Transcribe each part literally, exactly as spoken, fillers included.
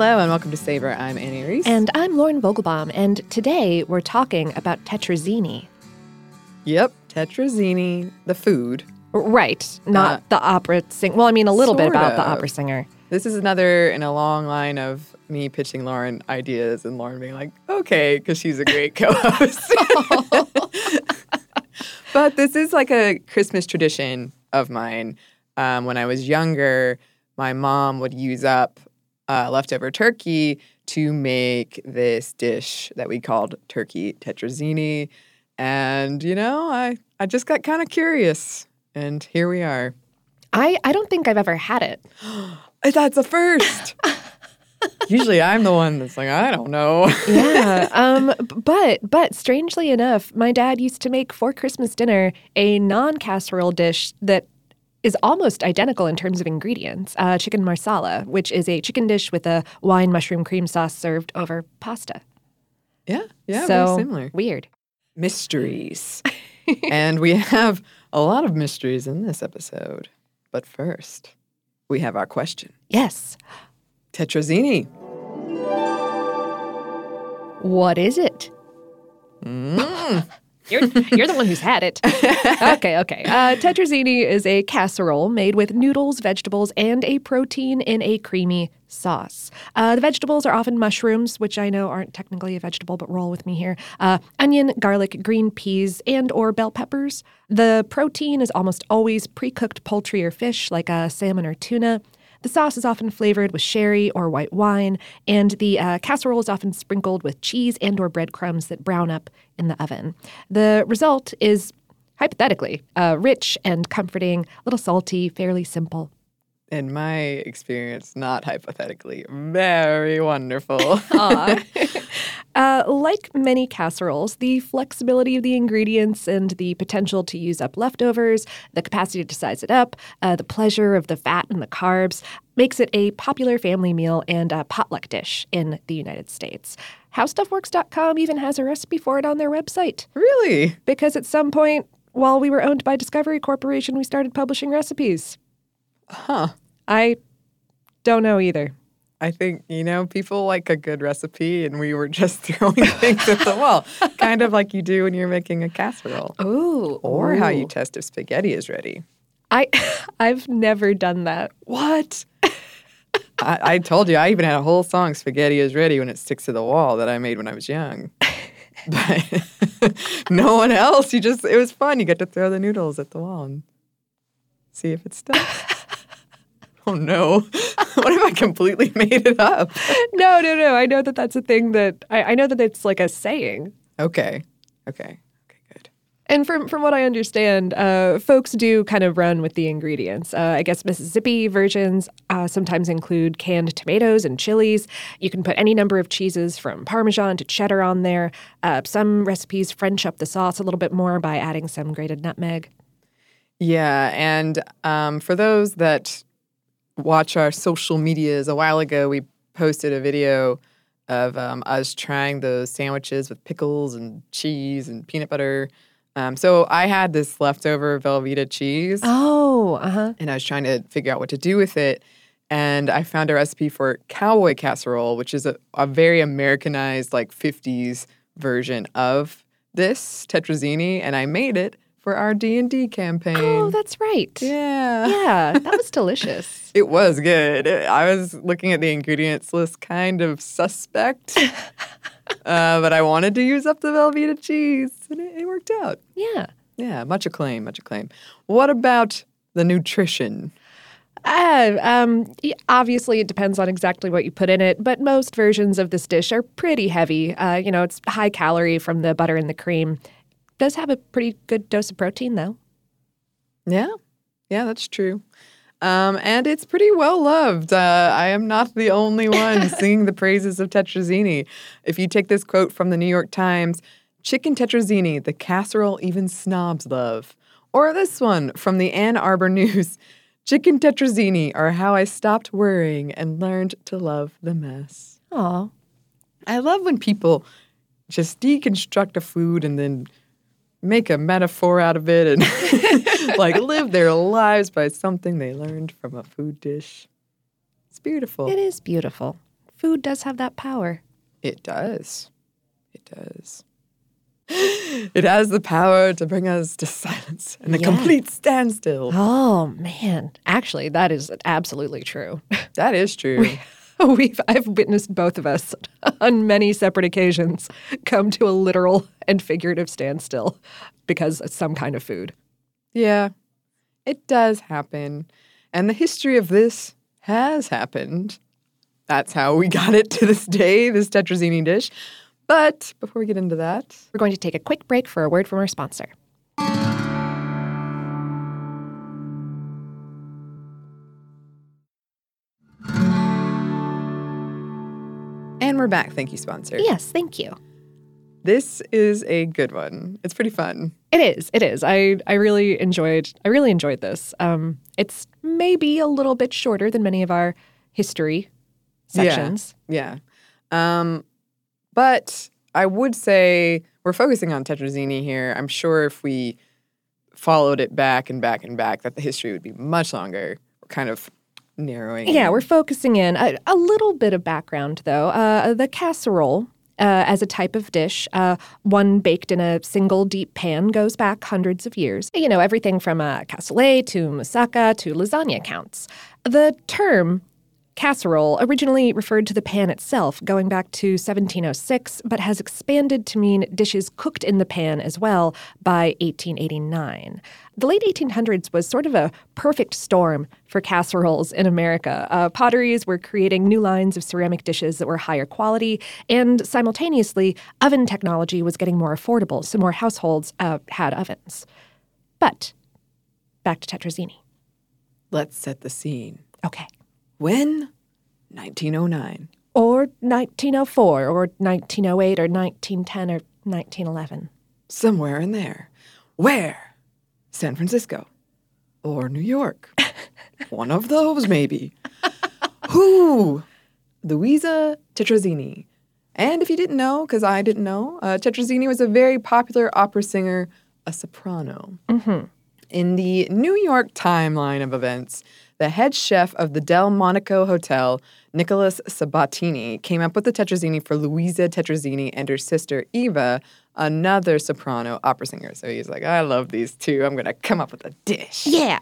Hello and welcome to Savor. I'm Annie Reese. And I'm Lauren Vogelbaum, and today we're talking about tetrazzini. Yep, tetrazzini, the food. Right, not uh, the opera singer. Well, I mean, a little bit about of. the opera singer. This is another in a long line of me pitching Lauren ideas and Lauren being like, okay, because she's a great co-host. But this is like a Christmas tradition of mine. Um, when I was younger, my mom would use up uh, leftover turkey to make this dish that we called turkey tetrazzini. And, you know, I, I just got kind of curious. And here we are. I, I don't think I've ever had it. That's a first. Usually I'm the one that's like, I don't know. yeah. Um, but but strangely enough, my dad used to make for Christmas dinner a non-casserole dish that is almost identical in terms of ingredients, uh, chicken marsala, which is a chicken dish with a wine mushroom cream sauce served over pasta. Yeah, yeah, so, very similar. Weird. Mysteries. And we have a lot of mysteries in this episode. But first, we have our question. Yes. Tetrazzini. What is it? Mm. You're, you're the one who's had it. Okay, okay. Uh, tetrazzini is a casserole made with noodles, vegetables, and a protein in a creamy sauce. Uh, the vegetables are often mushrooms, which I know aren't technically a vegetable, but roll with me here. Uh, onion, garlic, green peas, and or bell peppers. The protein is almost always pre-cooked poultry or fish, like a salmon or tuna. The sauce is often flavored with sherry or white wine, and the uh, casserole is often sprinkled with cheese and or breadcrumbs that brown up in the oven. The result is, hypothetically, uh, rich and comforting, a little salty, fairly simple. In my experience, not hypothetically, very wonderful. uh, like many casseroles, the flexibility of the ingredients and the potential to use up leftovers, the capacity to size it up, uh, the pleasure of the fat and the carbs makes it a popular family meal and a potluck dish in the United States. How Stuff Works dot com even has a recipe for it on their website. Really? Because at some point, while we were owned by Discovery Corporation, we started publishing recipes. Huh. I don't know either. I think, you know, people like a good recipe, and we were just throwing things at the wall. Kind of like you do when you're making a casserole. Ooh. Or ooh. how you test if spaghetti is ready. I, I've never done that. What? I, I told you, I even had a whole song, Spaghetti is Ready, when it sticks to the wall, that I made when I was young. But no one else. You just, it was fun. You get to throw the noodles at the wall and see if it stuck. Oh, no. What if I completely made it up? No, no, no. I know that that's a thing that, I, I know that it's like a saying. Okay. Okay. Okay, good. And from from what I understand, uh, folks do kind of run with the ingredients. Uh, I guess Mississippi versions uh, sometimes include canned tomatoes and chilies. You can put any number of cheeses from Parmesan to cheddar on there. Uh, some recipes French up the sauce a little bit more by adding some grated nutmeg. Yeah, and um, for those that watch our social medias, a while ago we posted a video of um, us trying those sandwiches with pickles and cheese and peanut butter. Um, so I had this leftover Velveeta cheese. Oh, uh-huh. And I was trying to figure out what to do with it. And I found a recipe for cowboy casserole, which is a, a very Americanized, like, fifties version of this tetrazzini. And I made it for our D and D campaign. Oh, that's right. Yeah. Yeah, that was delicious. It was good. I was looking at the ingredients list kind of suspect, uh, but I wanted to use up the Velveeta cheese, and it, it worked out. Yeah. Yeah, much acclaim, much acclaim. What about the nutrition? Uh, um, obviously, it depends on exactly what you put in it, but most versions of this dish are pretty heavy. Uh, you know, it's high calorie from the butter and the cream. Does have a pretty good dose of protein, though. Yeah, yeah, that's true. Um, and it's pretty well loved. Uh, I am not the only one singing the praises of tetrazzini. If you take this quote from the New York Times, chicken tetrazzini, the casserole even snobs love. Or this one from the Ann Arbor News, chicken tetrazzini are how I stopped worrying and learned to love the mess. Aw. I love when people just deconstruct a food and then make a metaphor out of it and like live their lives by something they learned from a food dish. It's beautiful. It is beautiful. food does have that power. It does. It does. It has the power to bring us to silence and a Yeah. complete standstill. Oh, man. Actually, that is absolutely true. That is true. We've I've witnessed both of us on many separate occasions come to a literal and figurative standstill because of some kind of food. Yeah, it does happen. And the history of this has happened. That's how we got it to this day, this tetrazzini dish. But before we get into that, We're going to take a quick break for a word from our sponsor. and we're back. Thank you, sponsor. Yes, thank you. This is a good one. It's pretty fun. It is. It is. I, I really enjoyed I really enjoyed this. Um, it's maybe a little bit shorter than many of our history sections. Yeah. yeah. Um, but I would say we're focusing on tetrazzini here. I'm sure if we followed it back and back and back, that the history would be much longer. We're kind of narrowing. Yeah, in. we're focusing in. A, a little bit of background, though. Uh, the casserole, uh, as a type of dish, uh, one baked in a single deep pan, goes back hundreds of years. You know, everything from uh, cassoulet to moussaka to lasagna counts. The term casserole originally referred to the pan itself, going back to seventeen oh six, but has expanded to mean dishes cooked in the pan as well by eighteen eighty-nine. The late eighteen hundreds was sort of a perfect storm for casseroles in America. Uh, potteries were creating new lines of ceramic dishes that were higher quality, and simultaneously, oven technology was getting more affordable, so more households uh, had ovens. But back to tetrazzini. Let's set the scene. Okay. When? nineteen oh nine. Or nineteen oh four, or nineteen oh eight, or nineteen ten, or nineteen eleven. Somewhere in there. Where? San Francisco. Or New York. One of those, maybe. Who? Luisa Tetrazzini. And if you didn't know, because I didn't know, uh, Tetrazzini was a very popular opera singer, a soprano. Mm-hmm. In the New York timeline of events, the head chef of the Del Monaco Hotel, Nicholas Sabatini, came up with the tetrazzini for Luisa Tetrazzini and her sister Eva, another soprano opera singer. So he's like, I love these two. I'm going to come up with a dish. Yeah.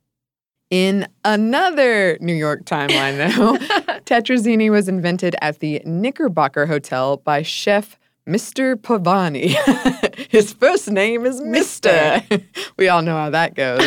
In another New York timeline, though, tetrazzini was invented at the Knickerbocker Hotel by chef Mister Pavani. His first name is Mister We all know how that goes.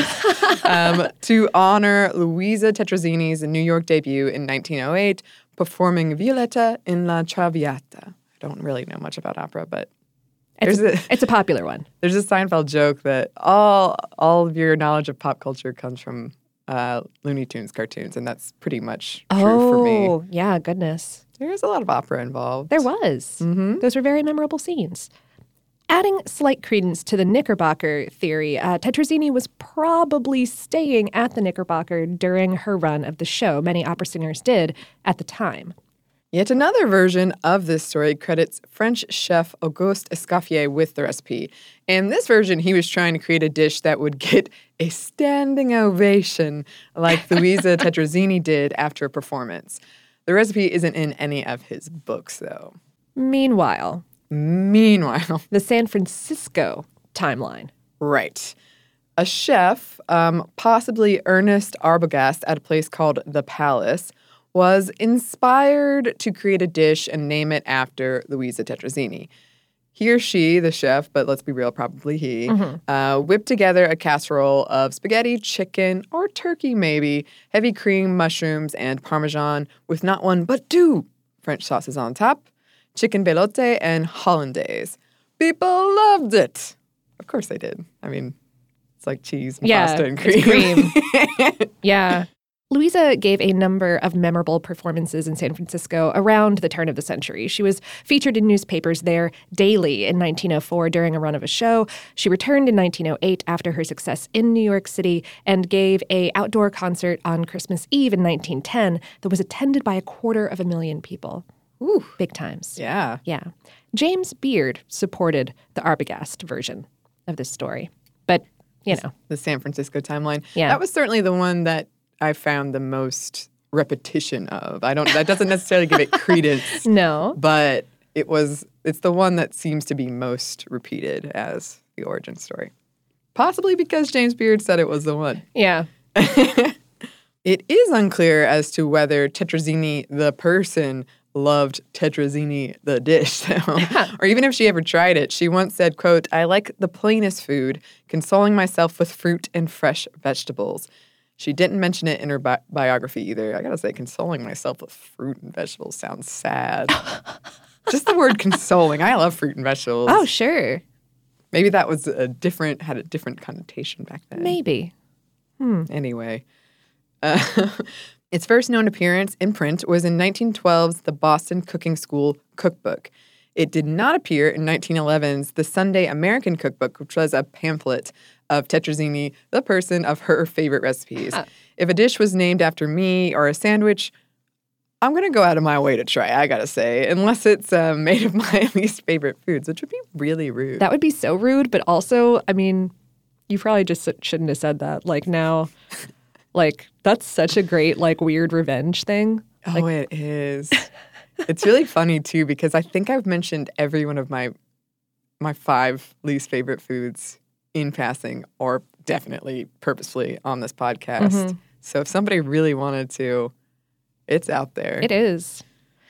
um, to honor Luisa Tetrazzini's New York debut in nineteen oh eight, performing Violetta in La Traviata. I don't really know much about opera, but It's there's a, a, it's a popular one. there's a Seinfeld joke that all all of your knowledge of pop culture comes from uh, Looney Tunes cartoons, and that's pretty much true oh, for me. yeah, goodness. There's a lot of opera involved. There was. Mm-hmm. Those were very memorable scenes. Adding slight credence to the Knickerbocker theory, uh, Tetrazzini was probably staying at the Knickerbocker during her run of the show. Many opera singers did at the time. Yet another version of this story credits French chef Auguste Escoffier with the recipe. In this version, he was trying to create a dish that would get a standing ovation like Luisa Tetrazzini did after a performance. The recipe isn't in any of his books, though. Meanwhile, Meanwhile, the San Francisco timeline. right. A chef, um, possibly Ernest Arbogast at a place called The Palace, was inspired to create a dish and name it after Luisa Tetrazzini. He or she, the chef, but let's be real, probably he, Mm-hmm. uh, whipped together a casserole of spaghetti, chicken, or turkey maybe, heavy cream, mushrooms, and Parmesan with not one but two French sauces on top, chicken velouté and hollandaise. People loved it. Of course they did. I mean, it's like cheese and Yeah, pasta and it's cream. cream. Yeah. Louisa gave a number of memorable performances in San Francisco around the turn of the century. She was featured in newspapers there daily in nineteen oh four during a run of a show. She returned in nineteen oh eight after her success in New York City and gave a outdoor concert on Christmas Eve in nineteen ten that was attended by a quarter of a million people. Ooh, Big times. yeah. Yeah. James Beard supported the Arbogast version of this story. But, you know. The San Francisco timeline. Yeah. That was certainly the one that I found the most repetition of. I don't. That doesn't necessarily give it credence. No. But it was. It's the one that seems to be most repeated as the origin story. Possibly because James Beard said it was the one. Yeah. It is unclear as to whether Tetrazzini, the person, loved tetrazzini, the dish, though. Or even if she ever tried it. She once said, quote, "I like the plainest food, consoling myself with fruit and fresh vegetables." She didn't mention it in her bi- biography either. I gotta say, consoling myself with fruit and vegetables sounds sad. Just the word consoling. I love fruit and vegetables. Oh, sure. Maybe that was a different, had a different connotation back then. Maybe. Hmm. Anyway. Uh, its first known appearance in print was in nineteen twelve's The Boston Cooking School Cookbook. It did not appear in nineteen eleven's The Sunday American Cookbook, which was a pamphlet of Tetrazzini, the person, of her favorite recipes. Huh. If a dish was named after me or a sandwich, I'm going to go out of my way to try, I gotta say, unless it's uh, made of my least favorite foods, which would be really rude. That would be so rude, but also, I mean, you probably just shouldn't have said that. Like, now, like, that's such a great, like, weird revenge thing. Oh, like, it is. It's really funny, too, because I think I've mentioned every one of my my five least favorite foods in passing, or definitely purposefully on this podcast. Mm-hmm. So if somebody really wanted to, it's out there. It is.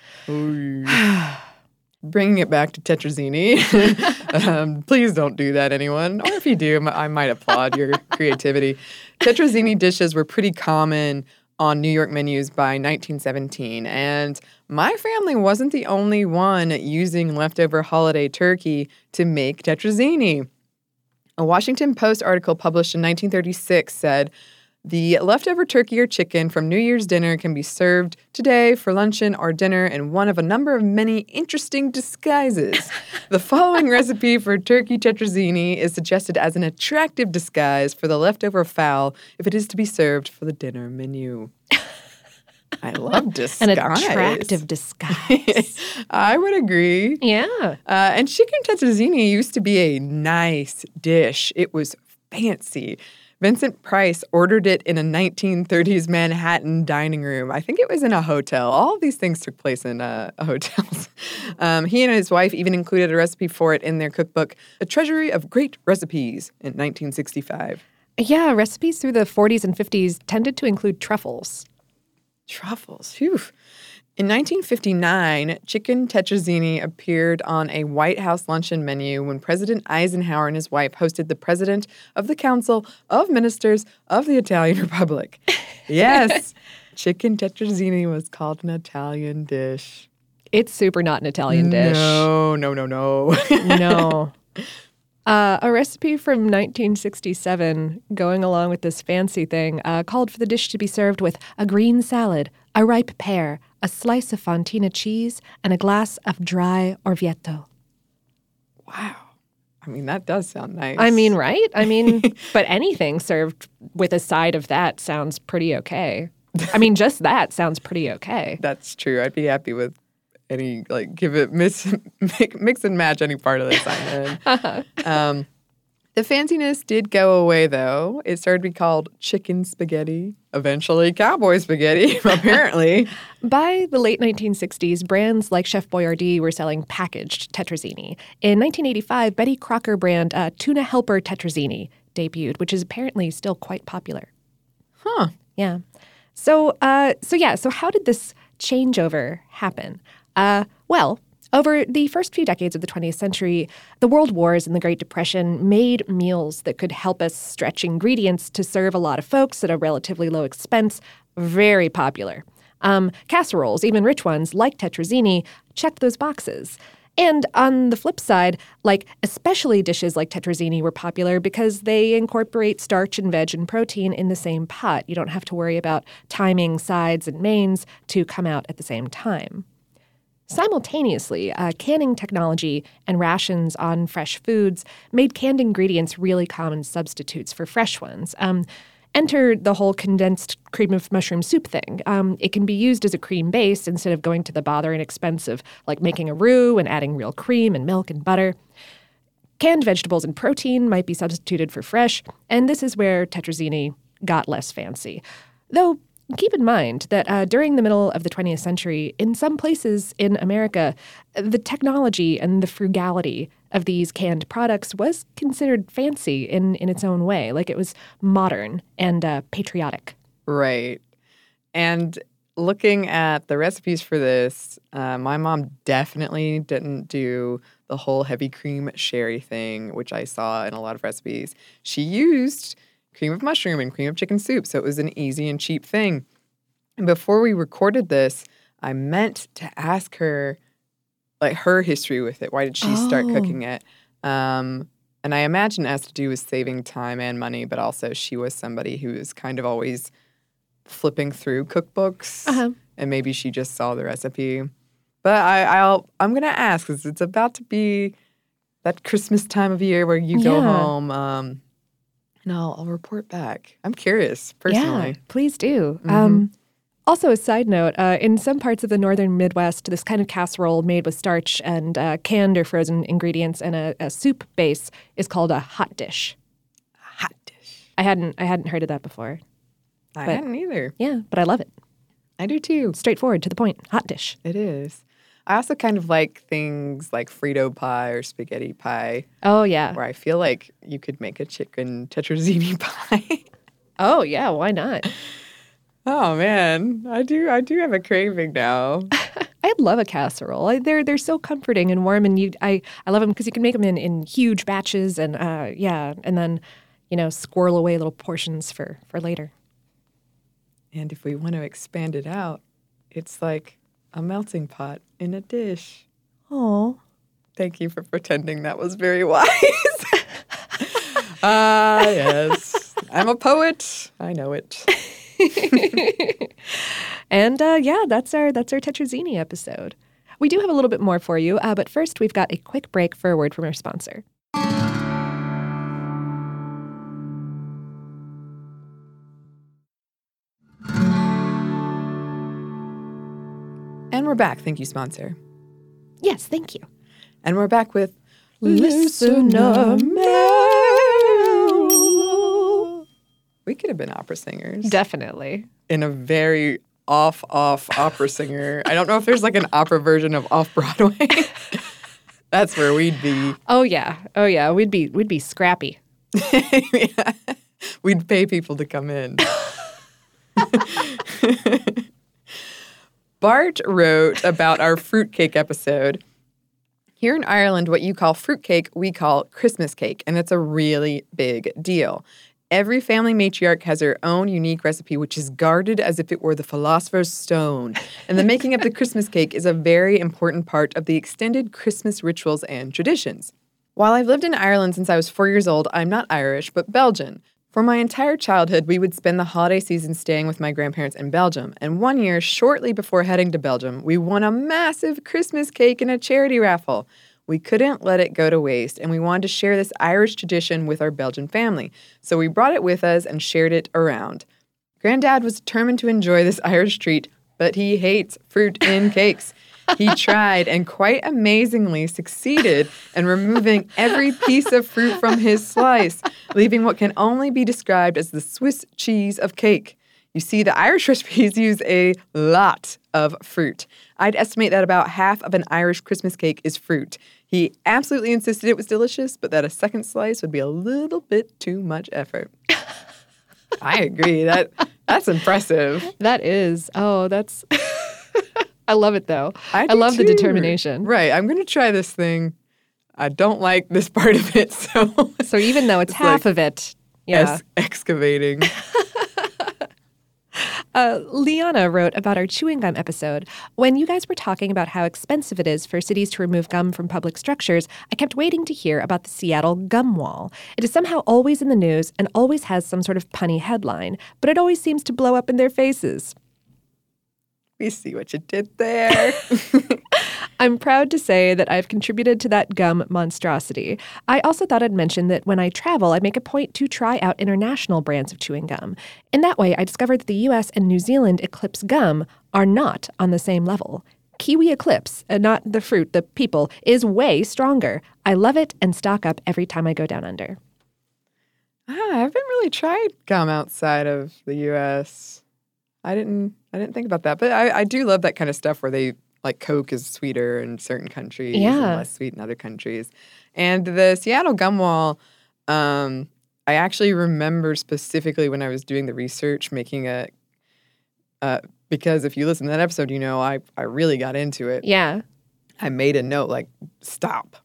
Bringing it back to Tetrazzini. um, please don't do that, anyone. Or if you do, I might applaud your creativity. Tetrazzini dishes were pretty common on New York menus by nineteen seventeen. And my family wasn't the only one using leftover holiday turkey to make tetrazzini. A Washington Post article published in nineteen thirty-six said, "The leftover turkey or chicken from New Year's dinner can be served today for luncheon or dinner in one of a number of many interesting disguises. The following recipe for turkey tetrazzini is suggested as an attractive disguise for the leftover fowl if it is to be served for the dinner menu." I love disguise. An attractive disguise. I would agree. Yeah. Uh, and chicken tetrazzini used to be a nice dish. It was fancy. Vincent Price ordered it in a nineteen thirties Manhattan dining room. I think it was in a hotel. All of these things took place in uh, hotels. Um, he and his wife even included a recipe for it in their cookbook, A Treasury of Great Recipes, in nineteen sixty-five. Yeah, recipes through the forties and fifties tended to include truffles. Truffles, phew. In nineteen fifty-nine, chicken tetrazzini appeared on a White House luncheon menu when President Eisenhower and his wife hosted the president of the Council of Ministers of the Italian Republic. Yes, chicken tetrazzini was called an Italian dish. It's super not an Italian dish. No, no, no, no. No. Uh, a recipe from nineteen sixty-seven, going along with this fancy thing, uh, called for the dish to be served with a green salad, a ripe pear, a slice of fontina cheese, and a glass of dry Orvieto. Wow. I mean, that does sound nice. I mean, right? I mean, but anything served with a side of that sounds pretty okay. I mean, just that sounds pretty okay. That's true. I'd be happy with any, like, give it, miss, mix and match any part of this I'm in. Uh-huh. Um, the fanciness did go away, though. It started to be called chicken spaghetti, eventually cowboy spaghetti, apparently. By the late nineteen sixties, brands like Chef Boyardee were selling packaged tetrazzini. In nineteen eighty-five, Betty Crocker brand uh, Tuna Helper Tetrazzini debuted, which is apparently still quite popular. Huh. Yeah. So, uh, so yeah, so how did this changeover happen? Uh, well, over the first few decades of the twentieth century, the World Wars and the Great Depression made meals that could help us stretch ingredients to serve a lot of folks at a relatively low expense very popular. Um, casseroles, even rich ones like tetrazzini, checked those boxes. And on the flip side, like especially dishes like tetrazzini were popular because they incorporate starch and veg and protein in the same pot. You don't have to worry about timing sides and mains to come out at the same time. Simultaneously, uh, canning technology and rations on fresh foods made canned ingredients really common substitutes for fresh ones. Um, enter the whole condensed cream of mushroom soup thing. Um, it can be used as a cream base instead of going to the bother and expense of like making a roux and adding real cream and milk and butter. Canned vegetables and protein might be substituted for fresh, and this is where tetrazzini got less fancy. Though Keep in mind that uh, during the middle of the twentieth century, in some places in America, the technology and the frugality of these canned products was considered fancy in, in its own way. Like it was modern and uh, patriotic. Right. And looking at the recipes for this, uh, my mom definitely didn't do the whole heavy cream sherry thing, which I saw in a lot of recipes. She used cream of mushroom and cream of chicken soup, so it was an easy and cheap thing. And before we recorded this, I meant to ask her, like, her history with it. Why did she oh. start cooking it? Um, and I imagine it has to do with saving time and money, but also she was somebody who was kind of always flipping through cookbooks, uh-huh. and maybe she just saw the recipe. But I, I'll, I'm going to ask, because it's about to be that Christmas time of year where you yeah. go home. Um, and I'll, I'll report back. I'm curious, personally. Yeah, please do. Mm-hmm. Um, also, a side note, uh, in some parts of the northern Midwest, this kind of casserole made with starch and uh, canned or frozen ingredients and a, a soup base is called a hot dish. A hot dish. I hadn't I hadn't heard of that before. I but, hadn't either. Yeah, but I love it. I do too. Straightforward, to the point. Hot dish. It is. I also kind of like things like Frito pie or spaghetti pie. Oh, yeah. Where I feel like you could make a chicken tetrazzini pie. Oh, yeah. Why not? Oh, man. I do I do have a craving now. I love a casserole. I, they're they're so comforting and warm, and you I, I love them because you can make them in, in huge batches and, uh, yeah, and then, you know, squirrel away little portions for, for later. And if we want to expand it out, it's like a melting pot in a dish. Oh. Thank you for pretending that was very wise. Ah, uh, yes. I'm a poet. I know it. And uh, yeah, that's our that's our Tetrazzini episode. We do have a little bit more for you, uh, but first we've got a quick break for a word from our sponsor. And we're back. Thank you, sponsor. Yes, thank you. And we're back with Listener Mail. We could have been opera singers. Definitely. In a very off, off opera singer. I don't know if there's like an opera version of Off-Broadway. That's where we'd be. Oh, yeah. Oh, yeah. We'd be we'd be scrappy. Yeah. We'd pay people to come in. Bart wrote about our fruitcake episode. Here in Ireland, what you call fruitcake, we call Christmas cake, and it's a really big deal. Every family matriarch has her own unique recipe, which is guarded as if it were the philosopher's stone. And the making of the Christmas cake is a very important part of the extended Christmas rituals and traditions. While I've lived in Ireland since I was four years old, I'm not Irish, but Belgian. For my entire childhood, we would spend the holiday season staying with my grandparents in Belgium. And one year, shortly before heading to Belgium, we won a massive Christmas cake in a charity raffle. We couldn't let it go to waste, and we wanted to share this Irish tradition with our Belgian family. So we brought it with us and shared it around. Granddad was determined to enjoy this Irish treat, but he hates fruit in cakes. He tried and quite amazingly succeeded in removing every piece of fruit from his slice, leaving what can only be described as the Swiss cheese of cake. You see, the Irish recipes use a lot of fruit. I'd estimate that about half of an Irish Christmas cake is fruit. He absolutely insisted it was delicious, but that a second slice would be a little bit too much effort. I agree. That that's impressive. That is. Oh, that's... I love it, though. I, I love too. the determination. Right. I'm going to try this thing. I don't like this part of it, so... So even though it's, it's half like of it, yeah. Es- excavating. Uh, Liana wrote about our chewing gum episode. When you guys were talking about how expensive it is for cities to remove gum from public structures, I kept waiting to hear about the Seattle gum wall. It is somehow always in the news and always has some sort of punny headline, but it always seems to blow up in their faces. We see what you did there. I'm proud to say that I've contributed to that gum monstrosity. I also thought I'd mention that when I travel, I make a point to try out international brands of chewing gum. In that way, I discovered that the U S and New Zealand Eclipse gum are not on the same level. Kiwi Eclipse, uh, not the fruit, the people, is way stronger. I love it and stock up every time I go down under. Ah, I haven't really tried gum outside of the U S I didn't I didn't think about that. But I, I do love that kind of stuff where they, like, Coke is sweeter in certain countries Yeah. and less sweet in other countries. And the Seattle gum wall, um, I actually remember specifically when I was doing the research making a, uh, because if you listen to that episode, you know I, I really got into it. Yeah. I made a note, like, stop.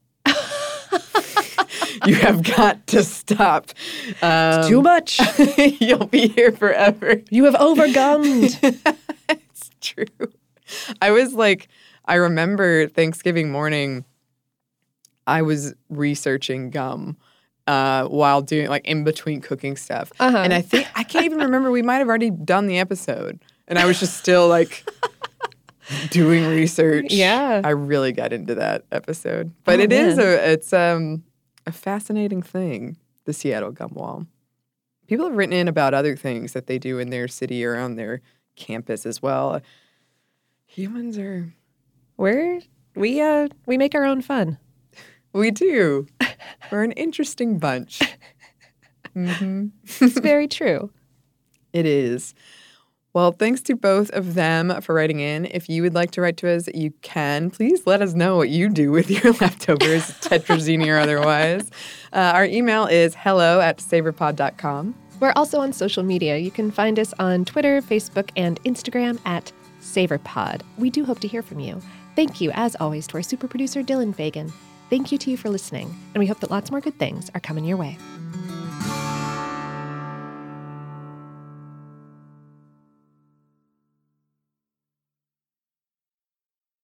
You have got to stop. Um, Too much. You'll be here forever. You have overgummed. It's true. I was like, I remember Thanksgiving morning, I was researching gum uh, while doing, like, in between cooking stuff. Uh-huh. And I think, I can't even remember, we might have already done the episode. And I was just still, like, doing research. Yeah. I really got into that episode. But Oh, it is man. a, it's um, a fascinating thing, the Seattle gum wall. People have written in about other things that they do in their city or on their campus as well. Humans are, We're we uh we make our own fun. we do. We're an interesting bunch. hmm It's very true. It is. Well, thanks to both of them for writing in. If you would like to write to us, you can. Please let us know what you do with your leftovers, tetrazzini or otherwise. Uh, our email is hello at savorpod dot com. We're also on social media. You can find us on Twitter, Facebook, and Instagram at SavorPod. We do hope to hear from you. Thank you, as always, to our super producer, Dylan Fagan. Thank you to you for listening, and we hope that lots more good things are coming your way.